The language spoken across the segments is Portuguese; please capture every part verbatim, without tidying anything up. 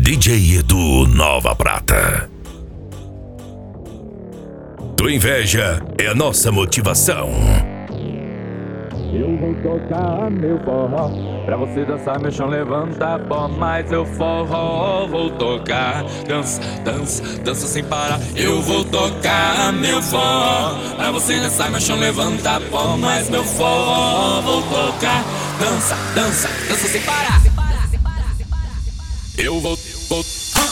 D J Edu Nova Prata. Tua inveja é a nossa motivação. Eu vou tocar meu forró pra você dançar, meu chão levanta pó. Mas eu forró vou tocar. Dança, dança, dança sem parar. Eu vou tocar meu forró pra você dançar, meu chão levanta pó. Mas meu forró vou tocar. Dança, dança, dança sem parar. Eu vou, vou.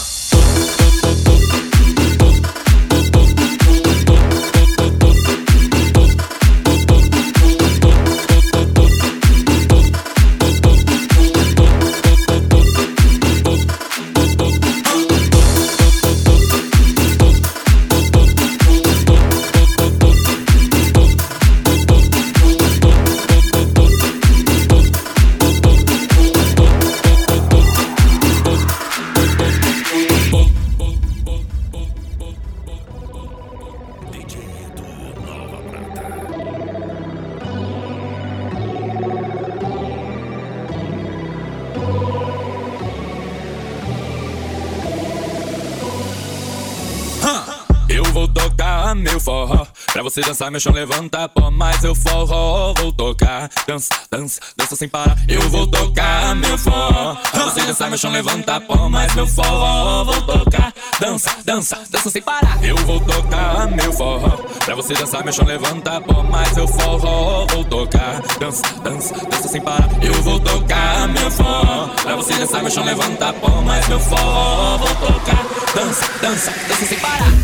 Eu vou tocar meu forró pra você dançar, meu chão levanta pó. Mas eu forró vou tocar. Dança, dança, dança sem parar. Eu vou tocar meu forró pra você dançar, meu chão levanta pó. Mas meu forró vou tocar. Dança, dança, dança sem parar. Eu vou tocar meu forró pra você dançar, meu chão levanta pó. Mas eu forró vou tocar. Dança, dança, dança sem parar. Eu vou tocar meu forró pra você dançar, meu chão levanta pó. Mas meu forró vou tocar. Dança, dança, dança sem parar.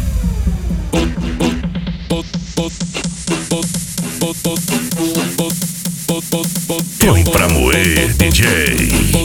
Põe pra moer, D J.